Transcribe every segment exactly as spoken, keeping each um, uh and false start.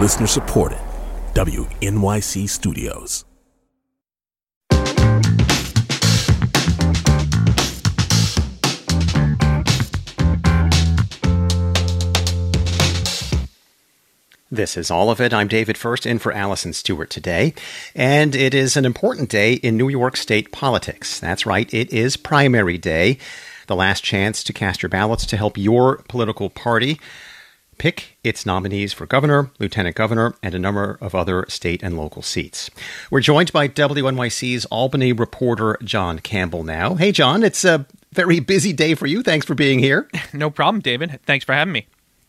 Listener supported. W N Y C Studios. This is All of It. I'm David First, in for Allison Stewart today. And it is an important day in New York State politics. That's right, it is primary day, the last chance to cast your ballots to help your political party pick its nominees for governor, lieutenant governor, and a number of other state and local seats. We're joined by W N Y C's Albany reporter John Campbell now. Hey, John, it's a very busy day for you. Thanks for being here. No problem, David. Thanks for having me.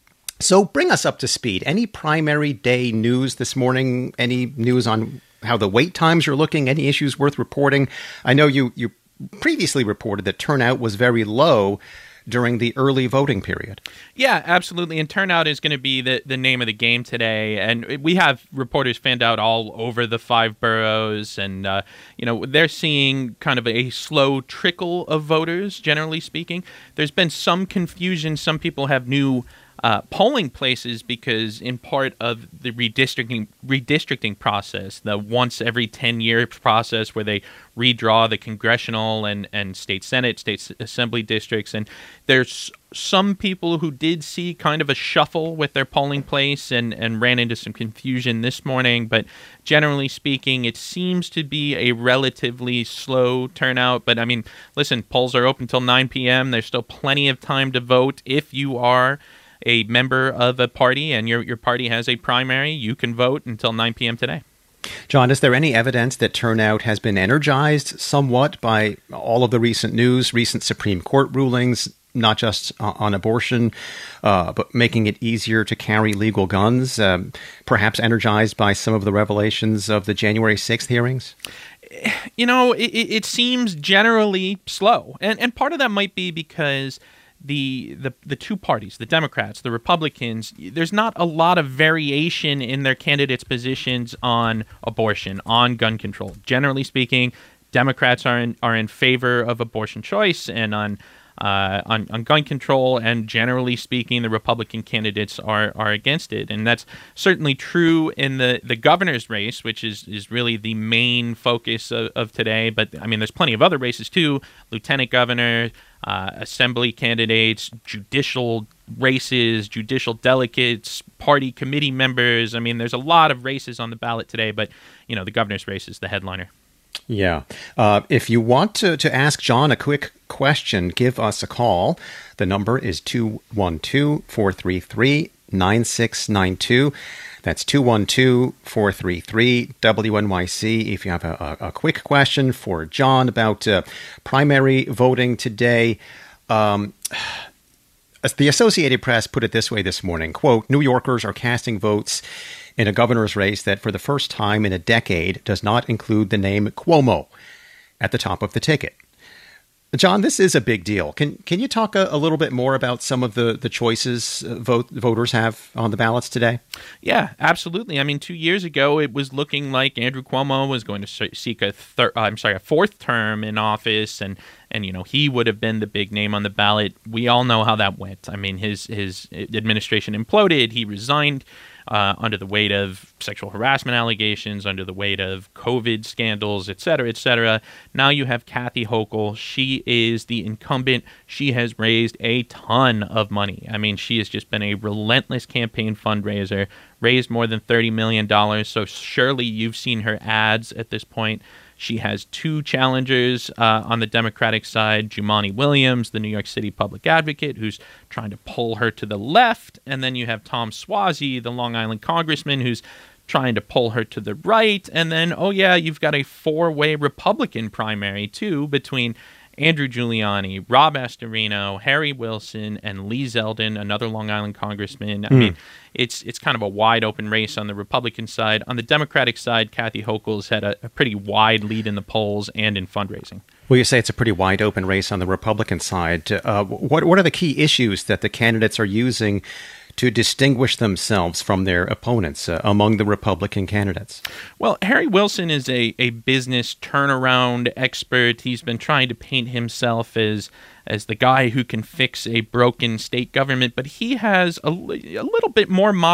So bring us up to speed. Any primary day news this morning? Any news on how the wait times are looking? Any issues worth reporting? I know you, you previously reported that turnout was very low during the early voting period. Yeah, absolutely. And turnout is going to be the, the name of the game today. And we have reporters fanned out all over the five boroughs. And, uh, you know, they're seeing kind of a slow trickle of voters, generally speaking. There's been some confusion. Some people have new Uh, polling places because in part of the redistricting redistricting process, the once every ten year process where they redraw the congressional and, and state senate, state assembly districts. And there's some people who did see kind of a shuffle with their polling place and, and ran into some confusion this morning. But generally speaking, it seems to be a relatively slow turnout. But I mean, listen, polls are open till nine p.m. There's still plenty of time to vote. If you are a member of a party and your your party has a primary, you can vote until nine p.m. today. John, is there any evidence that turnout has been energized somewhat by all of the recent news, recent Supreme Court rulings, not just on abortion, uh, but making it easier to carry legal guns, um, perhaps energized by some of the revelations of the January sixth hearings? You know, it, it seems generally slow. And, and part of that might be because The, the the two parties, the Democrats, the Republicans, there's not a lot of variation in their candidates' positions on abortion, on gun control. Generally speaking, Democrats are in, are in favor of abortion choice and on uh, on, on gun control, and generally speaking, the Republican candidates are are against it. And that's certainly true in the, the governor's race, which is, is really the main focus of, of today. But, I mean, there's plenty of other races, too. Lieutenant governor, Uh, assembly candidates, judicial races, judicial delegates, party committee members. I mean, there's a lot of races on the ballot today, but, you know, the governor's race is the headliner. Yeah. Uh, if you want to, to ask John a quick question, give us a call. The number is two one two, four three three, nine six nine two. That's two one two, four three three, W N Y C. If you have a, a, a quick question for John about uh, primary voting today. Um, the Associated Press put it this way this morning, quote, New Yorkers are casting votes in a governor's race that for the first time in a decade does not include the name Cuomo at the top of the ticket. John, this is a big deal. Can can you talk a, a little bit more about some of the, the choices uh, vote, voters have on the ballots today? Yeah, absolutely. I mean, two years ago, it was looking like Andrew Cuomo was going to seek a third, uh, I'm sorry, a fourth term in office, and and you know he would have been the big name on the ballot. We all know how that went. I mean, his his administration imploded. He resigned Uh, under the weight of sexual harassment allegations, under the weight of COVID scandals, et cetera, et cetera. Now you have Kathy Hochul. She is the incumbent. She has raised a ton of money. I mean, she has just been a relentless campaign fundraiser, raised more than thirty million dollars. So surely you've seen her ads at this point. She has two challengers uh, on the Democratic side, Jumaane Williams, the New York City public advocate, who's trying to pull her to the left. And then you have Tom Suozzi, the Long Island congressman, who's trying to pull her to the right. And then, oh yeah, you've got a four-way Republican primary, too, between Andrew Giuliani, Rob Astorino, Harry Wilson, and Lee Zeldin, another Long Island congressman. I mm. mean, it's it's kind of a wide open race on the Republican side. On the Democratic side, Kathy Hochul's had a, a pretty wide lead in the polls and in fundraising. Well, you say it's a pretty wide open race on the Republican side. Uh, what what are the key issues that the candidates are using to distinguish themselves from their opponents uh, among the Republican candidates? Well, Harry Wilson is a, a business turnaround expert. He's been trying to paint himself as as the guy who can fix a broken state government, but he has a, a little bit more moderate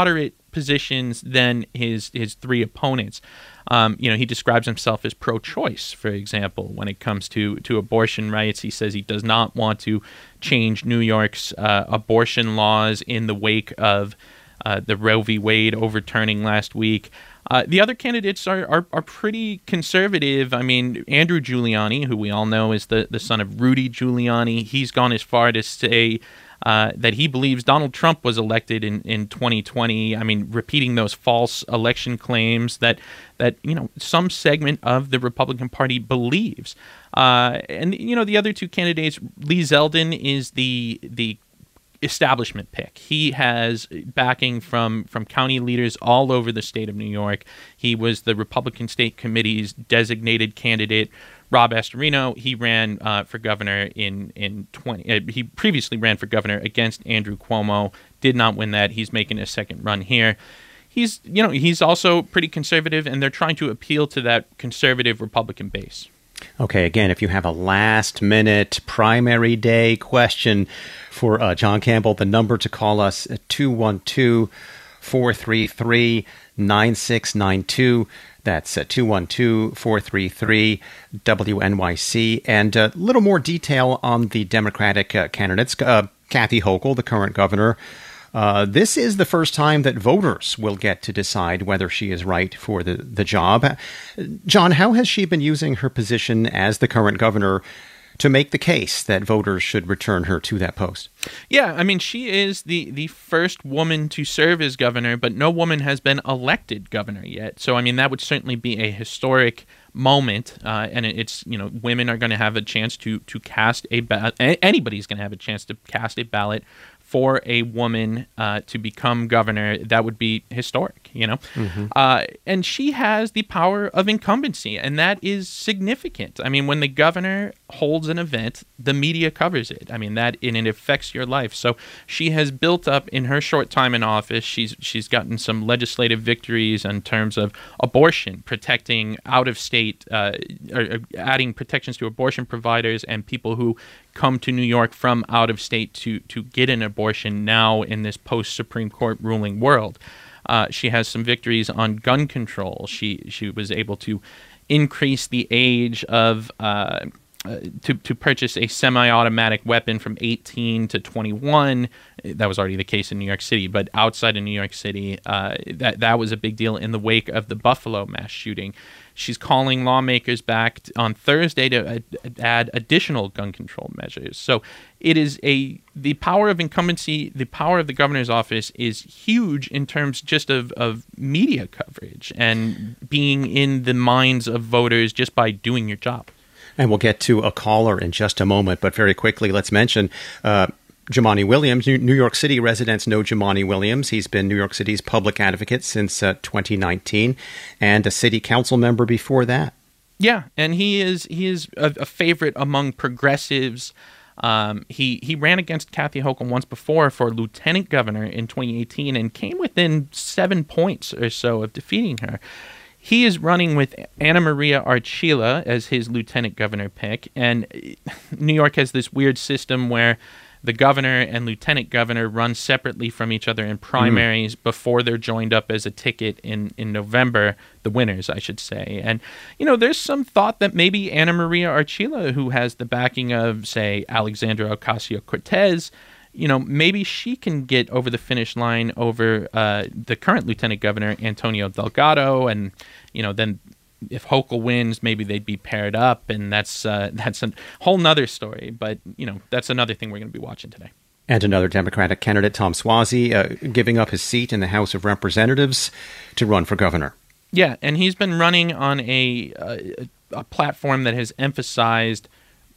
positions than his his three opponents. Um, you know, he describes himself as pro-choice, for example, when it comes to, to abortion rights. He says he does not want to change New York's uh, abortion laws in the wake of uh, the Roe v. Wade overturning last week. Uh, the other candidates are, are are pretty conservative. I mean, Andrew Giuliani, who we all know is the, the son of Rudy Giuliani, he's gone as far to say uh, that he believes Donald Trump was elected in, in twenty twenty. I mean, repeating those false election claims that, that you know, some segment of the Republican Party believes. Uh, and, you know, the other two candidates, Lee Zeldin is the the establishment pick. He has backing from from county leaders all over the state of New York. He was the Republican State Committee's designated candidate. Rob Astorino, he ran uh, for governor in in twenty. Uh, he previously ran for governor against Andrew Cuomo. Did not win that. He's making a second run here. He's you know he's also pretty conservative, and they're trying to appeal to that conservative Republican base. Okay, again, if you have a last-minute primary day question for uh, John Campbell, the number to call us at two one two, four three three, nine six nine two. That's uh, two one two, four three three, W N Y C. And a little more detail on the Democratic uh, candidates. Uh, Kathy Hochul, the current governor, Uh, this is the first time that voters will get to decide whether she is right for the, the job. John, how has she been using her position as the current governor to make the case that voters should return her to that post? Yeah, I mean, she is the, the first woman to serve as governor, but no woman has been elected governor yet. So, I mean, that would certainly be a historic moment, uh, and it's, you know, women are going to have a chance to, to cast a ballot. Anybody's going to have a chance to cast a ballot for a woman uh, to become governor. That would be historic, you know? Mm-hmm. Uh, and she has the power of incumbency, and that is significant. I mean, when the governor holds an event, the media covers it. I mean, that, and it affects your life. So she has built up, in her short time in office, she's she's gotten some legislative victories in terms of abortion, protecting out-of-state, uh, or, or adding protections to abortion providers and people who come to New York from out of state to to get an abortion now in this post-Supreme Court ruling world. Uh, she has some victories on gun control. She she was able to increase the age of uh, uh, to to purchase a semi-automatic weapon from eighteen to twenty-one. That was already the case in New York City, but outside of New York City, uh, that that was a big deal in the wake of the Buffalo mass shooting. She's calling lawmakers back on Thursday to add additional gun control measures. So it is a the power of incumbency, the power of the governor's office is huge in terms just of, of media coverage and being in the minds of voters just by doing your job. And we'll get to a caller in just a moment, but very quickly, let's mention uh, Jumaane Williams. New York City residents know Jumaane Williams. He's been New York City's public advocate since uh, twenty nineteen and a city council member before that. Yeah, and he is he is a, a favorite among progressives. Um, he, he ran against Kathy Hochul once before for lieutenant governor in twenty eighteen and came within seven points or so of defeating her. He is running with Anna Maria Archila as his lieutenant governor pick, and New York has this weird system where the governor and lieutenant governor run separately from each other in primaries mm. before they're joined up as a ticket in, in November, the winners, I should say. And, you know, there's some thought that maybe Anna Maria Archila, who has the backing of, say, Alexandra Ocasio-Cortez, you know, maybe she can get over the finish line over uh, the current lieutenant governor, Antonio Delgado, and, you know, then if Hochul wins, maybe they'd be paired up, and that's uh, that's a whole nother story. But, you know, that's another thing we're going to be watching today. And another Democratic candidate, Tom Suozzi, uh, giving up his seat in the House of Representatives to run for governor. Yeah, and he's been running on a, a, a platform that has emphasized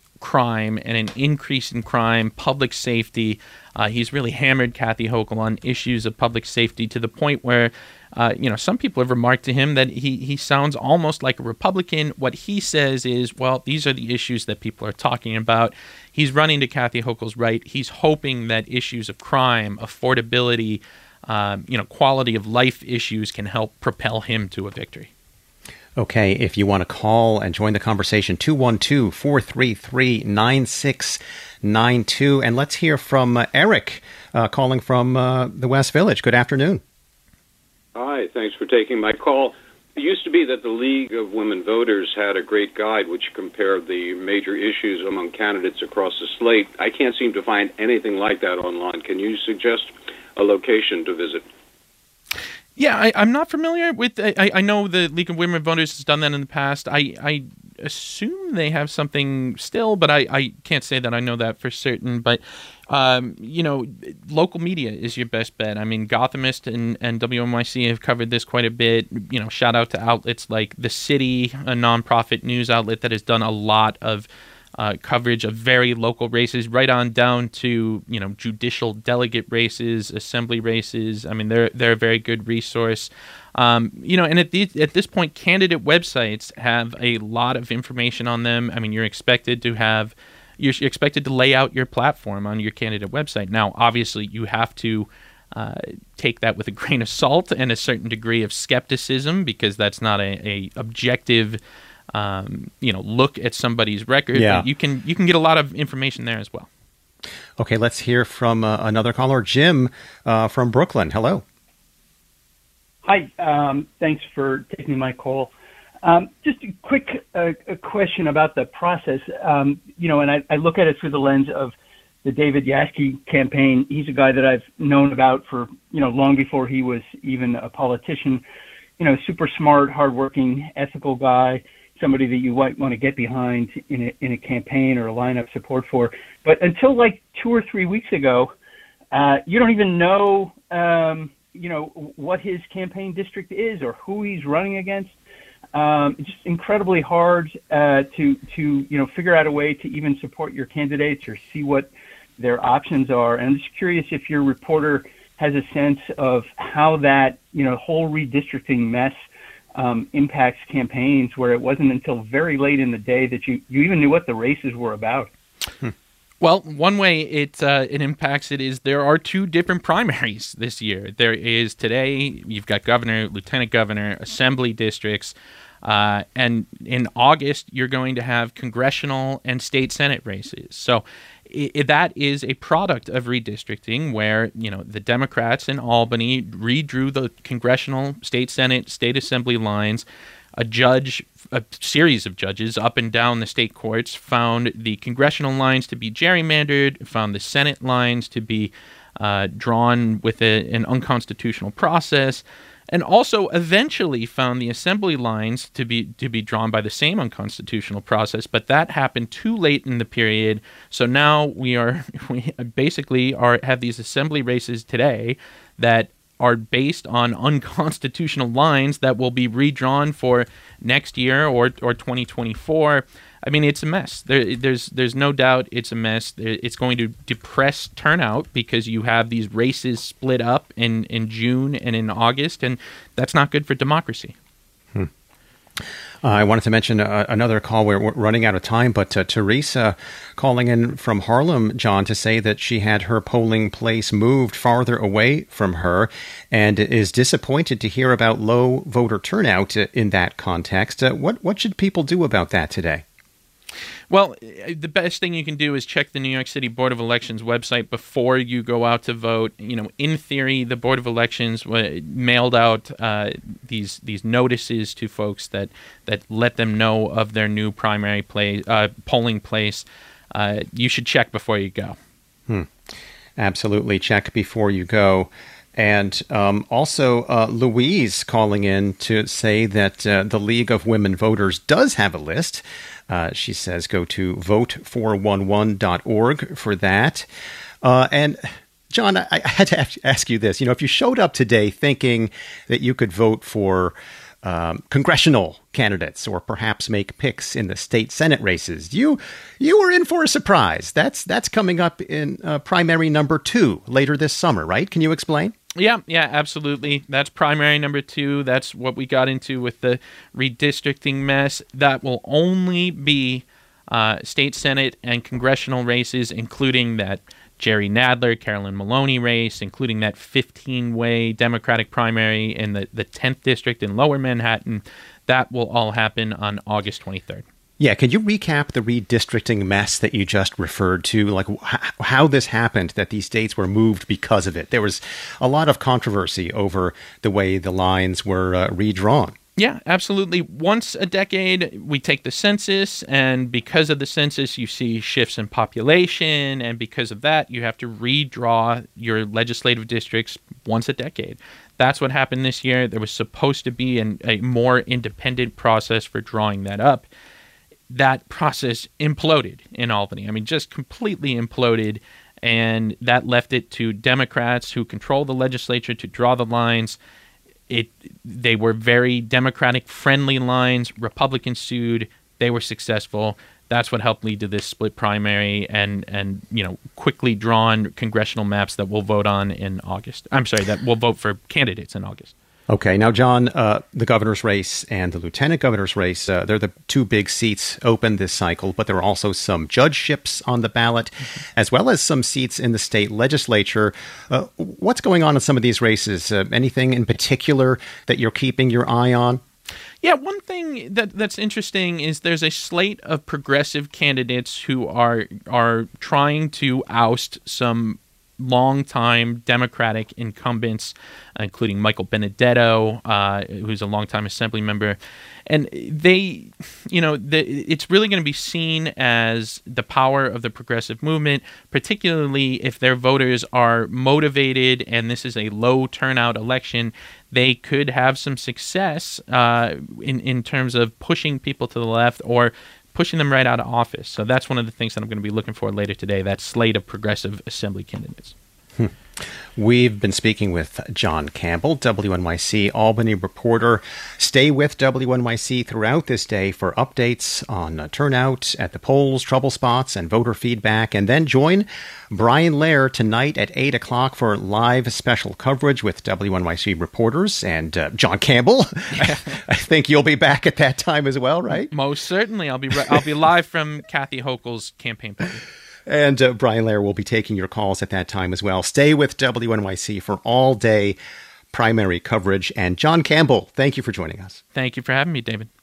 crime and an increase in crime, public safety. Uh, he's really hammered Kathy Hochul on issues of public safety to the point where, uh, you know, some people have remarked to him that he, he sounds almost like a Republican. What he says is, well, these are the issues that people are talking about. He's running to Kathy Hochul's right. He's hoping that issues of crime, affordability, um, you know, quality of life issues can help propel him to a victory. Okay, if you want to call and join the conversation, two one two, four three three, nine six nine two. And let's hear from uh, Eric uh, calling from uh, the West Village. Good afternoon. Hi, thanks for taking my call. It used to be that the League of Women Voters had a great guide which compared the major issues among candidates across the slate. I can't seem to find anything like that online. Can you suggest a location to visit? Yeah, I, I'm not familiar with. I, I know the League of Women Voters has done that in the past. I, I assume they have something still, but I, I can't say that I know that for certain. But um, you know, local media is your best bet. I mean, Gothamist and, and W N Y C have covered this quite a bit. You know, shout out to outlets like The City, a nonprofit news outlet that has done a lot of Uh, coverage of very local races, right on down to, you know, judicial delegate races, assembly races. I mean, they're they're a very good resource. Um, you know, and at the, at this point, candidate websites have a lot of information on them. I mean, you're expected to have you're expected to lay out your platform on your candidate website. Now, obviously, you have to uh, take that with a grain of salt and a certain degree of skepticism, because that's not a, a objective Um, you know, look at somebody's record. Yeah. You can you can get a lot of information there as well. Okay, let's hear from uh, another caller, Jim uh, from Brooklyn. Hello. Hi. Um, thanks for taking my call. Um, just a quick uh, a question about the process. Um, you know, and I, I look at it through the lens of the David Yaskey campaign. He's a guy that I've known about for, you know, long before he was even a politician. You know, super smart, hardworking, ethical guy. Somebody that you might want to get behind in a, in a campaign or a lineup support for. But until like two or three weeks ago, uh, you don't even know, um, you know, what his campaign district is or who he's running against. Um, it's just incredibly hard uh, to, to, you know, figure out a way to even support your candidates or see what their options are. And I'm just curious if your reporter has a sense of how that, you know, whole redistricting mess Um, impacts campaigns, where it wasn't until very late in the day that you, you even knew what the races were about. Hmm. Well, one way it uh, it impacts it is there are two different primaries this year. There is today, you've got governor, lieutenant governor, assembly districts, uh, and in August, you're going to have congressional and state senate races. So it, that is a product of redistricting, where, you know, the Democrats in Albany redrew the congressional, state senate, state assembly lines. A judge, a series of judges up and down the state courts found the congressional lines to be gerrymandered, found the Senate lines to be uh, drawn with a, an unconstitutional process, and also eventually found the assembly lines to be to be drawn by the same unconstitutional process. But that happened too late in the period, so now we are we basically are have these assembly races today that are based on unconstitutional lines that will be redrawn for next year or or twenty twenty-four. I mean, it's a mess. There, there's there's no doubt it's a mess. It's going to depress turnout because you have these races split up in, in June and in August, and that's not good for democracy. Hmm. Uh, I wanted to mention uh, another call. We're, we're running out of time, but uh, Teresa calling in from Harlem, John, to say that she had her polling place moved farther away from her and is disappointed to hear about low voter turnout in that context. Uh, what, what should people do about that today? Well, the best thing you can do is check the New York City Board of Elections website before you go out to vote. You know, in theory, the Board of Elections mailed out uh, these these notices to folks that, that let them know of their new primary place, uh, polling place. Uh, you should check before you go. Hmm. Absolutely, check before you go. And um, also, uh, Louise calling in to say that uh, the League of Women Voters does have a list. Uh, she says go to vote four one one dot org for that. Uh, and John, I, I had to ask you this. You know, if you showed up today thinking that you could vote for um, congressional candidates or perhaps make picks in the state Senate races, you you were in for a surprise. That's that's coming up in uh, primary number two later this summer, right? Can you explain? Yeah, yeah, absolutely. That's primary number two. That's what we got into with the redistricting mess. That will only be uh, state Senate and congressional races, including that Jerry Nadler, Carolyn Maloney race, including that fifteen-way Democratic primary in the, the tenth district in Lower Manhattan. That will all happen on August twenty-third. Yeah, can you recap the redistricting mess that you just referred to? Like wh- how this happened, that these states were moved because of it? There was a lot of controversy over the way the lines were uh, redrawn. Yeah, absolutely. Once a decade, we take the census, and because of the census, you see shifts in population, and because of that, you have to redraw your legislative districts once a decade. That's what happened this year. There was supposed to be an, a more independent process for drawing that up. That process imploded in Albany. I mean, just completely imploded, and that left it to Democrats who control the legislature to draw the lines. It they were very Democratic-friendly lines. Republicans sued. They were successful. That's what helped lead to this split primary and and you know quickly drawn congressional maps that we'll vote on in August. I'm sorry, that we'll vote for candidates in August. Okay, now, John, uh, the governor's race and the lieutenant governor's race, uh, they're the two big seats open this cycle, but there are also some judgeships on the ballot, mm-hmm. as well as some seats in the state legislature. Uh, what's going on in some of these races? Uh, anything in particular that you're keeping your eye on? Yeah, one thing that that's interesting is there's a slate of progressive candidates who are are trying to oust some longtime Democratic incumbents, uh, including Michael Benedetto, uh, who's a longtime assembly member. And they, you know, the, it's really going to be seen as the power of the progressive movement, particularly if their voters are motivated and this is a low turnout election. They could have some success uh, in, in terms of pushing people to the left or pushing them right out of office. So that's one of the things that I'm going to be looking for later today, that slate of progressive assembly candidates. Hmm. We've been speaking with John Campbell, W N Y C Albany reporter. Stay with W N Y C throughout this day for updates on uh, turnout at the polls, trouble spots, and voter feedback. And then join Brian Lehrer tonight at eight o'clock for live special coverage with W N Y C reporters and uh, John Campbell. Yeah. I think you'll be back at that time as well, right? Most certainly. I'll be re- I'll be live from Kathy Hochul's campaign party. And uh, Brian Lehrer will be taking your calls at that time as well. Stay with W N Y C for all-day primary coverage. And John Campbell, thank you for joining us. Thank you for having me, David.